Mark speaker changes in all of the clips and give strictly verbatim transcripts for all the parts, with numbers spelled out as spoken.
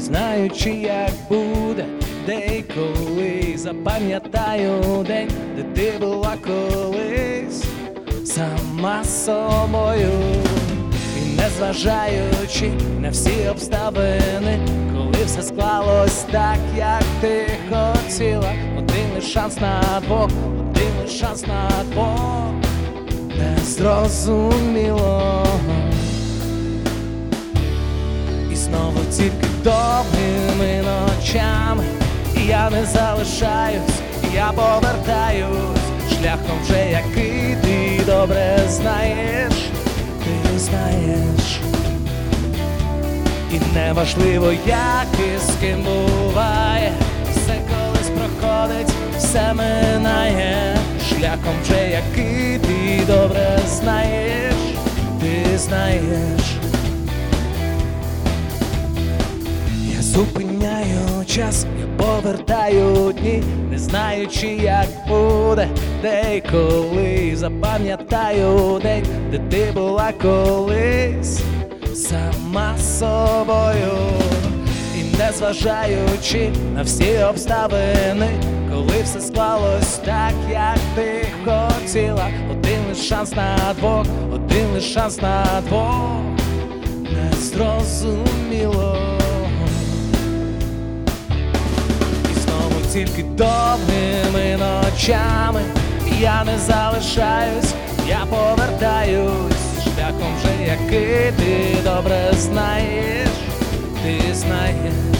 Speaker 1: знаючи, як буде, де і коли. Запам'ятаю день, де ти була колись сама собою. І незважаючи на всі обставини, коли все склалось так, як ти хотіла, один лиш шанс на двох, один лиш шанс на двох, не зрозуміло. І знову тільки довгими ночами я не залишаюсь, я повертаюсь шляхом вже, який ти добре знаєш, ти знаєш. І неважливо, як і з ким буває, все колись проходить, все минає шляхом вже, який ти добре знаєш, ти знаєш. Я зупиняю час, я повертаю дні, не знаючи, як буде, де й коли. Запам'ятаю день, де ти була колись сама собою. І незважаючи на всі обставини, коли все склалось так, як ти хотіла, один лиш шанс на двох, один лиш шанс на двох, не зрозуміло. І знову тільки довгими ночами я не залишаюсь, я повертаюсь шляхом вже, який ти добре знаєш, ти знаєш.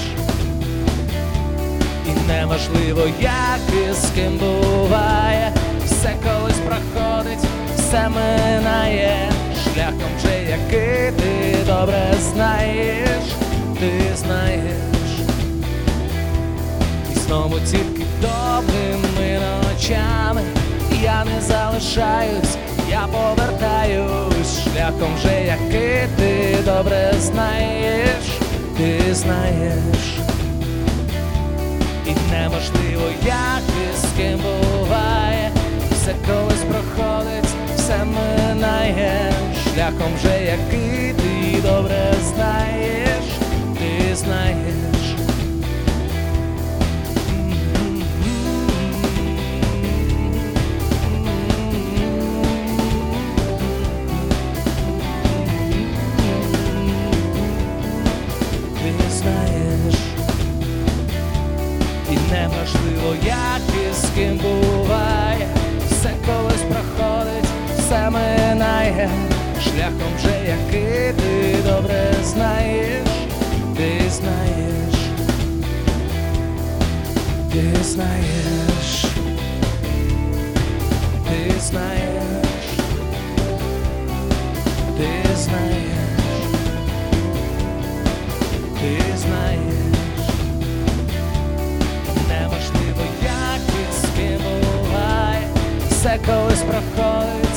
Speaker 1: І неважливо, як і з ким буває, все колись проходить, все минає шляхом вже, який ти добре знаєш, ти знаєш. І знову тільки довгими ночами я не залишаюсь, я повертаюсь шляхом вже, який ти добре знаєш, ти знаєш. І неважливо, як і з ким буває, все колись проходить, все минає шляхом вже, який ти добре знаєш, ти знаєш. І неважливо, як і з ким буває, все колись проходить, все минає шляхом вже, який ти добре знаєш, ти знаєш, ти знаєш, ти знаєш, ти знаєш, ти знаєш. Неважливо, як і з ким буває, все колись проходить,